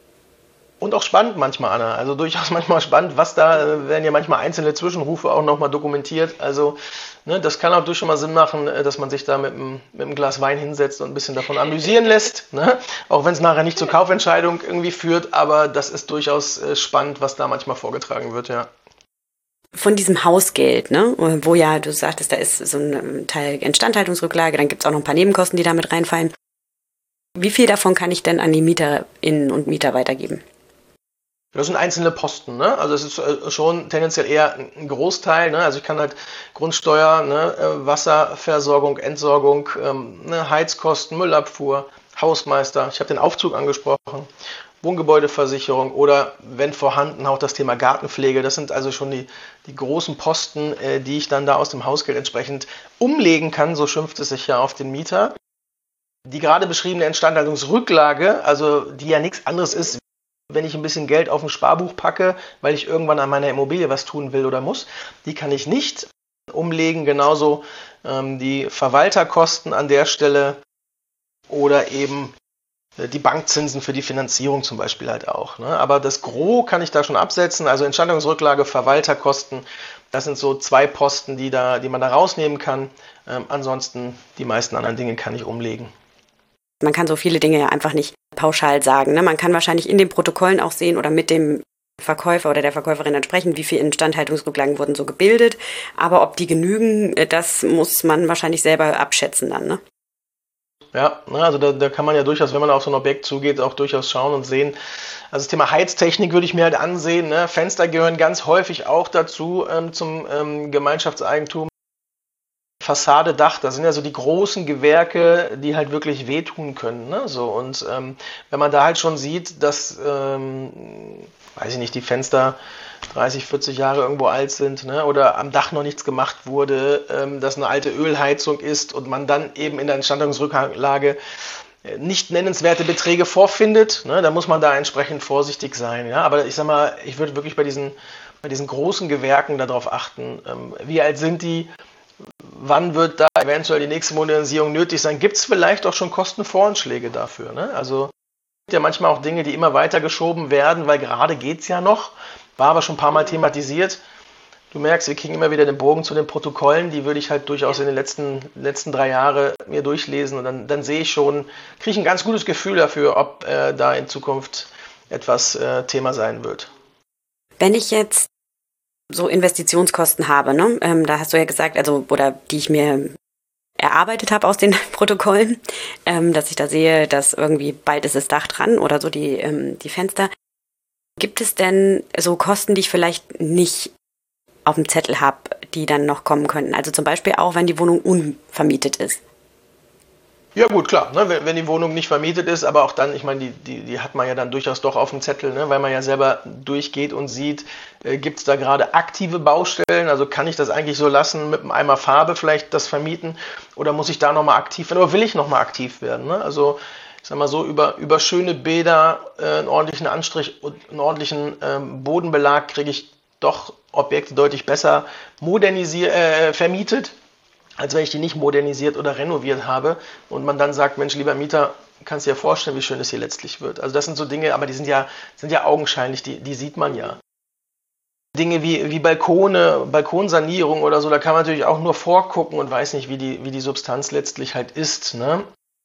Und auch spannend manchmal, Anna. Also durchaus manchmal spannend, was da, äh, werden ja manchmal einzelne Zwischenrufe auch nochmal dokumentiert. Also ne, das kann auch durchaus mal Sinn machen, dass man sich da mit einem, mit einem Glas Wein hinsetzt und ein bisschen davon amüsieren lässt. Ne? Auch wenn es nachher nicht zur Kaufentscheidung irgendwie führt, aber das ist durchaus äh, spannend, was da manchmal vorgetragen wird, ja. Von diesem Hausgeld, ne, wo ja, du sagtest, da ist so ein Teil Instandhaltungsrücklage, dann gibt es auch noch ein paar Nebenkosten, die da mit reinfallen. Wie viel davon kann ich denn an die Mieterinnen und Mieter weitergeben? Das sind einzelne Posten, ne? Also es ist schon tendenziell eher ein Großteil, ne? Also ich kann halt Grundsteuer, ne? Wasserversorgung, Entsorgung, ähm, ne? Heizkosten, Müllabfuhr, Hausmeister, ich habe den Aufzug angesprochen, Wohngebäudeversicherung oder wenn vorhanden auch das Thema Gartenpflege. Das sind also schon die, die großen Posten, äh, die ich dann da aus dem Hausgeld entsprechend umlegen kann, so schimpft es sich ja auf den Mieter. Die gerade beschriebene Instandhaltungsrücklage, also die ja nichts anderes ist, wenn ich ein bisschen Geld auf ein Sparbuch packe, weil ich irgendwann an meiner Immobilie was tun will oder muss, die kann ich nicht umlegen. Genauso ähm, die Verwalterkosten an der Stelle oder eben äh, die Bankzinsen für die Finanzierung zum Beispiel halt auch. Ne? Aber das Gros kann ich da schon absetzen. Also Instandhaltungsrücklage, Verwalterkosten, das sind so zwei Posten, die, da, die man da rausnehmen kann. Ähm, ansonsten die meisten anderen Dinge kann ich umlegen. Man kann so viele Dinge ja einfach nicht pauschal sagen. Ne? Man kann wahrscheinlich in den Protokollen auch sehen oder mit dem Verkäufer oder der Verkäuferin entsprechen, wie viele Instandhaltungsrücklagen wurden so gebildet. Aber ob die genügen, das muss man wahrscheinlich selber abschätzen dann. Ne? Ja, also da, da kann man ja durchaus, wenn man auf so ein Objekt zugeht, auch durchaus schauen und sehen. Also das Thema Heiztechnik würde ich mir halt ansehen. Ne? Fenster gehören ganz häufig auch dazu ähm, zum ähm, Gemeinschaftseigentum. Fassade, Dach, das sind ja so die großen Gewerke, die halt wirklich wehtun können. Ne? So, und ähm, wenn man da halt schon sieht, dass, ähm, weiß ich nicht, die Fenster dreißig, vierzig Jahre irgendwo alt sind, ne? Oder am Dach noch nichts gemacht wurde, ähm, dass eine alte Ölheizung ist und man dann eben in der Instandhaltungsrücklage nicht nennenswerte Beträge vorfindet, ne? Dann muss man da entsprechend vorsichtig sein. Ja? Aber ich sag mal, ich würde wirklich bei diesen, bei diesen großen Gewerken darauf achten, ähm, wie alt sind die, wann wird da eventuell die nächste Modernisierung nötig sein? Gibt es vielleicht auch schon Kostenvoranschläge dafür? Ne? Also es gibt ja manchmal auch Dinge, die immer weiter geschoben werden, weil gerade geht es ja noch, war aber schon ein paar Mal thematisiert. Du merkst, wir kriegen immer wieder den Bogen zu den Protokollen, die würde ich halt durchaus in den letzten, letzten drei Jahren mir durchlesen und dann, dann sehe ich schon, kriege ich ein ganz gutes Gefühl dafür, ob äh, da in Zukunft etwas äh, Thema sein wird. Wenn ich jetzt so Investitionskosten habe, ne? Ähm, da hast du ja gesagt, also oder die ich mir erarbeitet habe aus den Protokollen, ähm, dass ich da sehe, dass irgendwie bald ist das Dach dran oder so die, ähm, die Fenster. Gibt es denn so Kosten, die ich vielleicht nicht auf dem Zettel habe, die dann noch kommen könnten? Also zum Beispiel auch, wenn die Wohnung unvermietet ist. Ja gut, klar, ne, wenn, wenn die Wohnung nicht vermietet ist, aber auch dann, ich meine, die, die, die hat man ja dann durchaus doch auf dem Zettel, ne, weil man ja selber durchgeht und sieht, äh, gibt es da gerade aktive Baustellen, also kann ich das eigentlich so lassen, mit einem Eimer Farbe vielleicht das vermieten oder muss ich da nochmal aktiv werden oder will ich nochmal aktiv werden, ne? Also ich sag mal so, über, über schöne Bäder, äh, einen ordentlichen Anstrich und einen ordentlichen ähm, Bodenbelag kriege ich doch Objekte deutlich besser modernisiert, äh, vermietet, als wenn ich die nicht modernisiert oder renoviert habe und man dann sagt, Mensch, lieber Mieter, kannst dir ja vorstellen, wie schön es hier letztlich wird. Also das sind so Dinge, aber die sind ja, sind ja augenscheinlich, die, die sieht man ja. Dinge wie, wie Balkone, Balkonsanierung oder so, da kann man natürlich auch nur vorgucken und weiß nicht, wie die, wie die Substanz letztlich halt ist, ne?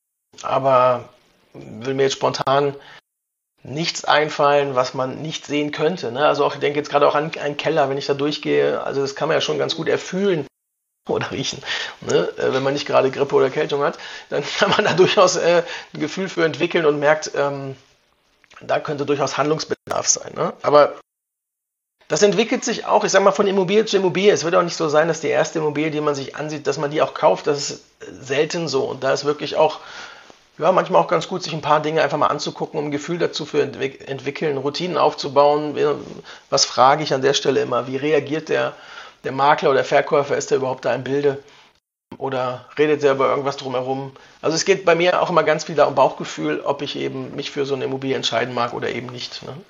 Aber will mir jetzt spontan nichts einfallen, was man nicht sehen könnte, ne? Also auch, ich denke jetzt gerade auch an einen Keller, wenn ich da durchgehe, also das kann man ja schon ganz gut erfühlen oder riechen. Ne? Wenn man nicht gerade Grippe oder Erkältung hat, dann kann man da durchaus äh, ein Gefühl für entwickeln und merkt, ähm, da könnte durchaus Handlungsbedarf sein. Ne? Aber das entwickelt sich auch, ich sag mal, von Immobilie zu Immobilie. Es wird auch nicht so sein, dass die erste Immobilie, die man sich ansieht, dass man die auch kauft. Das ist selten so. Und da ist wirklich auch, ja, manchmal auch ganz gut, sich ein paar Dinge einfach mal anzugucken, um ein Gefühl dazu für entwick- entwickeln, Routinen aufzubauen. Was frage ich an der Stelle immer? Wie reagiert der Der Makler oder der Verkäufer, ist der überhaupt da im Bilde? Oder redet der über irgendwas drumherum? Also es geht bei mir auch immer ganz viel da um Bauchgefühl, ob ich eben mich für so eine Immobilie entscheiden mag oder eben nicht. Ne?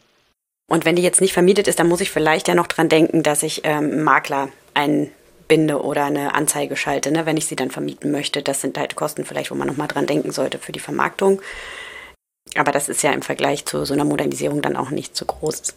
Und wenn die jetzt nicht vermietet ist, dann muss ich vielleicht ja noch dran denken, dass ich ähm, einen Makler einbinde oder eine Anzeige schalte, ne, wenn ich sie dann vermieten möchte. Das sind halt Kosten vielleicht, wo man nochmal dran denken sollte für die Vermarktung. Aber das ist ja im Vergleich zu so einer Modernisierung dann auch nicht so groß.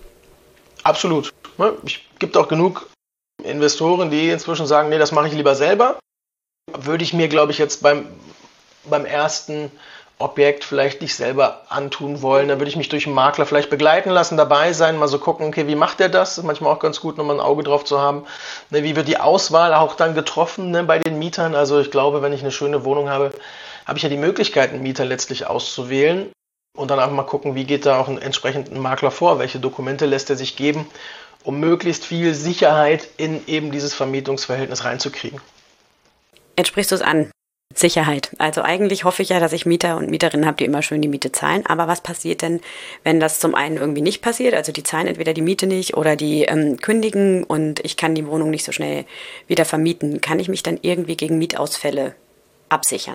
Absolut. Es gibt auch genug Investoren, die inzwischen sagen, nee, das mache ich lieber selber. Würde ich mir, glaube ich, jetzt beim, beim ersten Objekt vielleicht nicht selber antun wollen. Da würde ich mich durch einen Makler vielleicht begleiten lassen, dabei sein, mal so gucken, okay, wie macht der das? Das ist manchmal auch ganz gut, nochmal ein Auge drauf zu haben. Ne, wie wird die Auswahl auch dann getroffen, ne, bei den Mietern? Also ich glaube, wenn ich eine schöne Wohnung habe, habe ich ja die Möglichkeit, einen Mieter letztlich auszuwählen. Und dann einfach mal gucken, wie geht da auch ein entsprechender Makler vor, welche Dokumente lässt er sich geben, um möglichst viel Sicherheit in eben dieses Vermietungsverhältnis reinzukriegen. Jetzt sprichst du es an, Sicherheit. Also eigentlich hoffe ich ja, dass ich Mieter und Mieterinnen habe, die immer schön die Miete zahlen. Aber was passiert denn, wenn das zum einen irgendwie nicht passiert? Also die zahlen entweder die Miete nicht oder die ähm, kündigen und ich kann die Wohnung nicht so schnell wieder vermieten. Kann ich mich dann irgendwie gegen Mietausfälle absichern?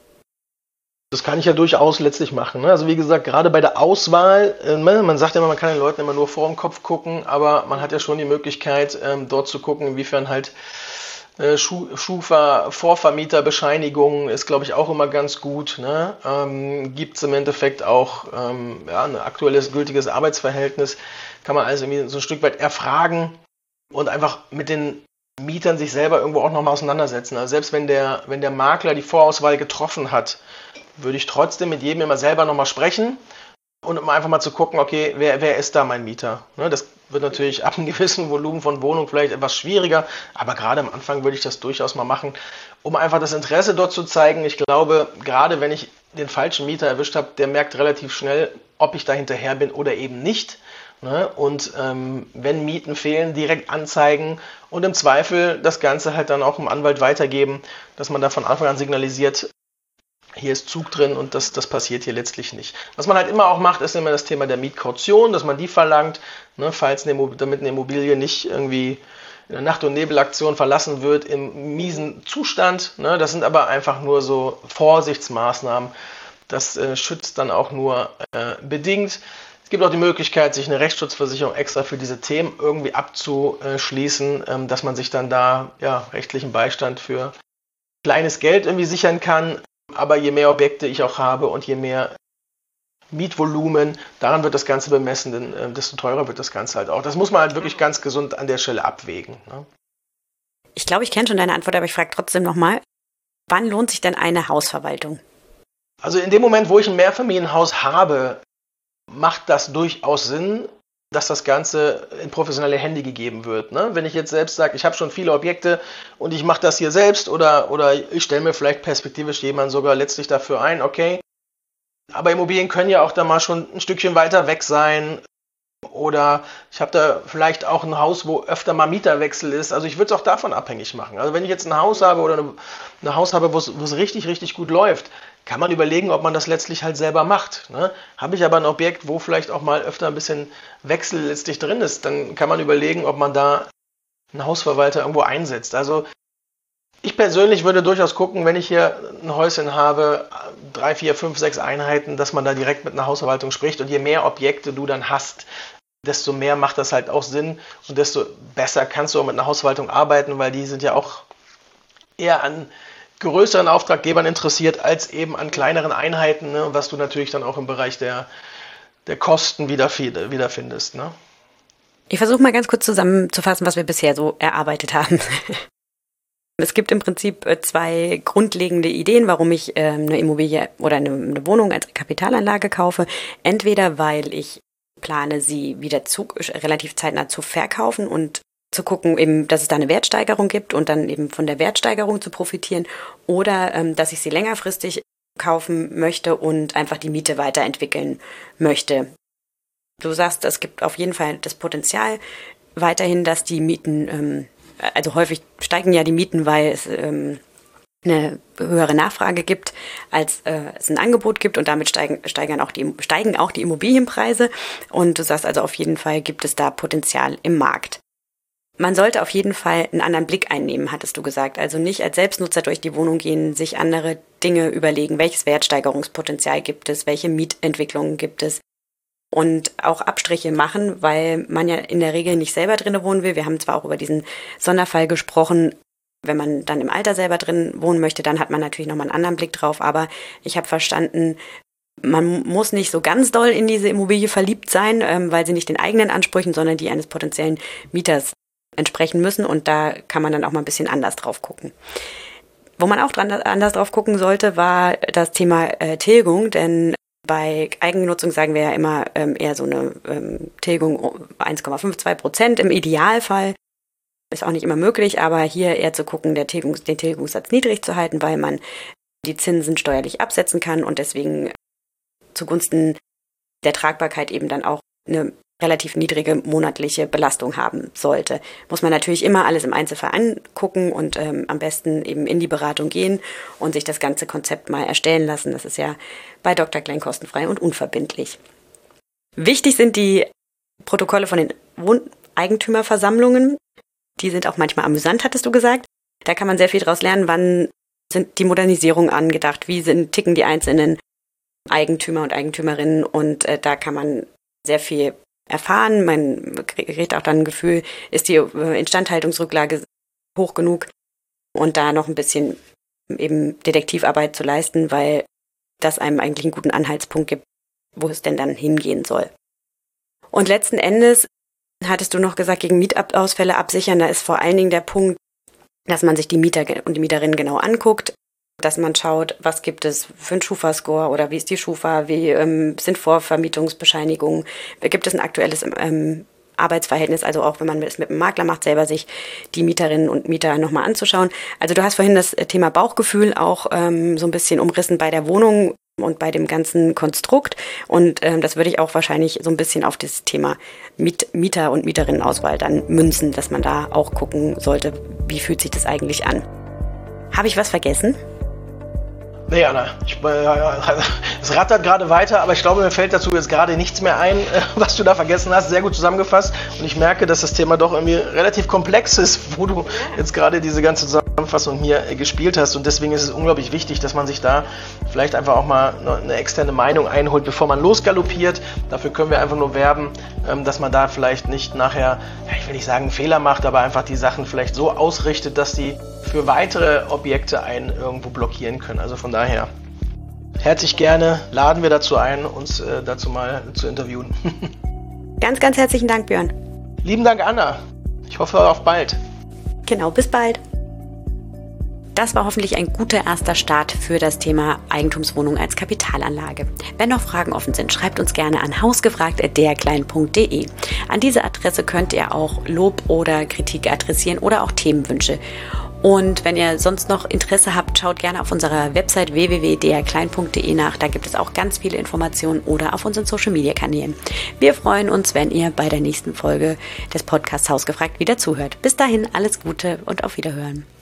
Das kann ich ja durchaus letztlich machen. Ne? Also wie gesagt, gerade bei der Auswahl, äh, man sagt ja immer, man kann den Leuten immer nur vor dem Kopf gucken, aber man hat ja schon die Möglichkeit, ähm, dort zu gucken, inwiefern halt äh, Schu- Schufa, Vorvermieterbescheinigungen ist, glaube ich, auch immer ganz gut. Ne? Ähm, gibt es im Endeffekt auch ähm, ja, ein aktuelles, gültiges Arbeitsverhältnis, kann man also irgendwie so ein Stück weit erfragen und einfach mit den Mietern sich selber irgendwo auch nochmal auseinandersetzen. Also selbst wenn der, wenn der Makler die Vorauswahl getroffen hat, würde ich trotzdem mit jedem immer selber nochmal sprechen und um einfach mal zu gucken, okay, wer, wer ist da mein Mieter? Ne, das wird natürlich ab einem gewissen Volumen von Wohnung vielleicht etwas schwieriger, aber gerade am Anfang würde ich das durchaus mal machen, um einfach das Interesse dort zu zeigen. Ich glaube, gerade wenn ich den falschen Mieter erwischt habe, der merkt relativ schnell, ob ich da hinterher bin oder eben nicht. Ne? Und ähm, wenn Mieten fehlen, direkt anzeigen und im Zweifel das Ganze halt dann auch dem Anwalt weitergeben, dass man da von Anfang an signalisiert, hier ist Zug drin und das, das passiert hier letztlich nicht. Was man halt immer auch macht, ist immer das Thema der Mietkaution, dass man die verlangt, ne, falls eine Immobilie, damit eine Immobilie nicht irgendwie in der Nacht- und Nebelaktion verlassen wird im miesen Zustand. Ne, das sind aber einfach nur so Vorsichtsmaßnahmen. Das äh, schützt dann auch nur äh, bedingt. Es gibt auch die Möglichkeit, sich eine Rechtsschutzversicherung extra für diese Themen irgendwie abzuschließen, ähm, dass man sich dann da ja, rechtlichen Beistand für kleines Geld irgendwie sichern kann. Aber je mehr Objekte ich auch habe und je mehr Mietvolumen, daran wird das Ganze bemessen, denn, äh, desto teurer wird das Ganze halt auch. Das muss man halt wirklich ganz gesund an der Stelle abwägen. Ne? Ich glaube, ich kenne schon deine Antwort, aber ich frage trotzdem nochmal, wann lohnt sich denn eine Hausverwaltung? Also in dem Moment, wo ich ein Mehrfamilienhaus habe, macht das durchaus Sinn, dass das Ganze in professionelle Hände gegeben wird. Ne? Wenn ich jetzt selbst sage, ich habe schon viele Objekte und ich mache das hier selbst oder, oder ich stelle mir vielleicht perspektivisch jemanden sogar letztlich dafür ein, okay. Aber Immobilien können ja auch da mal schon ein Stückchen weiter weg sein. Oder ich habe da vielleicht auch ein Haus, wo öfter mal Mieterwechsel ist. Also ich würde es auch davon abhängig machen. Also wenn ich jetzt ein Haus habe oder eine, ein Haus habe, wo es richtig, richtig gut läuft, kann man überlegen, ob man das letztlich halt selber macht. Ne? Habe ich aber ein Objekt, wo vielleicht auch mal öfter ein bisschen Wechsel letztlich drin ist, dann kann man überlegen, ob man da einen Hausverwalter irgendwo einsetzt. Also ich persönlich würde durchaus gucken, wenn ich hier ein Häuschen habe, drei, vier, fünf, sechs Einheiten, dass man da direkt mit einer Hausverwaltung spricht. Und je mehr Objekte du dann hast, desto mehr macht das halt auch Sinn und desto besser kannst du auch mit einer Hausverwaltung arbeiten, weil die sind ja auch eher an größeren Auftraggebern interessiert als eben an kleineren Einheiten, ne, was du natürlich dann auch im Bereich der, der Kosten wiederfindest. Ne? Ich versuche mal ganz kurz zusammenzufassen, was wir bisher so erarbeitet haben. Es gibt im Prinzip zwei grundlegende Ideen, warum ich äh, eine Immobilie oder eine, eine Wohnung als Kapitalanlage kaufe. Entweder weil ich plane, sie wieder zu, relativ zeitnah zu verkaufen und zu gucken, eben, dass es da eine Wertsteigerung gibt und dann eben von der Wertsteigerung zu profitieren. Oder ähm, dass ich sie längerfristig kaufen möchte und einfach die Miete weiterentwickeln möchte. Du sagst, es gibt auf jeden Fall das Potenzial weiterhin, dass die Mieten... Ähm, Also häufig steigen ja die Mieten, weil es ähm, eine höhere Nachfrage gibt, als äh, es ein Angebot gibt und damit steigen, steigern auch die, steigen auch die Immobilienpreise. Und du sagst also, auf jeden Fall gibt es da Potenzial im Markt. Man sollte auf jeden Fall einen anderen Blick einnehmen, hattest du gesagt. Also nicht als Selbstnutzer durch die Wohnung gehen, sich andere Dinge überlegen, welches Wertsteigerungspotenzial gibt es, welche Mietentwicklungen gibt es. Und auch Abstriche machen, weil man ja in der Regel nicht selber drin wohnen will. Wir haben zwar auch über diesen Sonderfall gesprochen, wenn man dann im Alter selber drin wohnen möchte, dann hat man natürlich nochmal einen anderen Blick drauf. Aber ich habe verstanden, man muss nicht so ganz doll in diese Immobilie verliebt sein, weil sie nicht den eigenen Ansprüchen, sondern die eines potenziellen Mieters entsprechen müssen. Und da kann man dann auch mal ein bisschen anders drauf gucken. Wo man auch dran, anders drauf gucken sollte, war das Thema äh, Tilgung, denn bei Eigennutzung sagen wir ja immer ähm, eher so eine ähm, Tilgung eins Komma fünf, zwei Prozent im Idealfall. Ist auch nicht immer möglich, aber hier eher zu gucken, der Tilgungs-, den Tilgungssatz niedrig zu halten, weil man die Zinsen steuerlich absetzen kann und deswegen zugunsten der Tragbarkeit eben dann auch eine relativ niedrige monatliche Belastung haben sollte. Muss man natürlich immer alles im Einzelfall angucken und ähm, am besten eben in die Beratung gehen und sich das ganze Konzept mal erstellen lassen. Das ist ja bei Doktor Klein kostenfrei und unverbindlich. Wichtig sind die Protokolle von den Wohneigentümerversammlungen. Die sind auch manchmal amüsant, hattest du gesagt. Da kann man sehr viel daraus lernen, wann sind die Modernisierungen angedacht, wie sind, ticken die einzelnen Eigentümer und Eigentümerinnen und äh, da kann man sehr viel erfahren. Man kriegt auch dann ein Gefühl, ist die Instandhaltungsrücklage hoch genug und da noch ein bisschen eben Detektivarbeit zu leisten, weil das einem eigentlich einen guten Anhaltspunkt gibt, wo es denn dann hingehen soll. Und letzten Endes hattest du noch gesagt, gegen Mietausfälle absichern, da ist vor allen Dingen der Punkt, dass man sich die Mieter und die Mieterinnen genau anguckt, dass man schaut, was gibt es für einen Schufa-Score oder wie ist die Schufa, wie ähm, sind Vorvermietungsbescheinigungen, gibt es ein aktuelles ähm, Arbeitsverhältnis, also auch wenn man es mit dem Makler macht, selber sich die Mieterinnen und Mieter nochmal anzuschauen. Also du hast vorhin das Thema Bauchgefühl auch ähm, so ein bisschen umrissen bei der Wohnung und bei dem ganzen Konstrukt und ähm, das würde ich auch wahrscheinlich so ein bisschen auf das Thema Miet- Mieter- und Mieterinnenauswahl dann münzen, dass man da auch gucken sollte, wie fühlt sich das eigentlich an. Habe ich was vergessen? Nee, Anna, ich, äh, es rattert gerade weiter, aber ich glaube, mir fällt dazu jetzt gerade nichts mehr ein, äh, was du da vergessen hast. Sehr gut zusammengefasst und ich merke, dass das Thema doch irgendwie relativ komplex ist, wo du jetzt gerade diese ganze Zusammenfassung hier äh, gespielt hast und deswegen ist es unglaublich wichtig, dass man sich da vielleicht einfach auch mal eine externe Meinung einholt, bevor man losgaloppiert. Dafür können wir einfach nur werben, ähm, dass man da vielleicht nicht nachher, ja, ich will nicht sagen Fehler macht, aber einfach die Sachen vielleicht so ausrichtet, dass die für weitere Objekte einen irgendwo blockieren können. Also von daher, herzlich gerne laden wir dazu ein, uns äh, dazu mal zu interviewen. Ganz, ganz herzlichen Dank, Björn. Lieben Dank, Anna. Ich hoffe auf bald. Genau, bis bald. Das war hoffentlich ein guter erster Start für das Thema Eigentumswohnung als Kapitalanlage. Wenn noch Fragen offen sind, schreibt uns gerne an hausgefragt at derklein punkt de. An diese Adresse könnt ihr auch Lob oder Kritik adressieren oder auch Themenwünsche. Und wenn ihr sonst noch Interesse habt, schaut gerne auf unserer Website w w w punkt d r klein punkt d e nach. Da gibt es auch ganz viele Informationen oder auf unseren Social-Media-Kanälen. Wir freuen uns, wenn ihr bei der nächsten Folge des Podcasts Hausgefragt wieder zuhört. Bis dahin alles Gute und auf Wiederhören.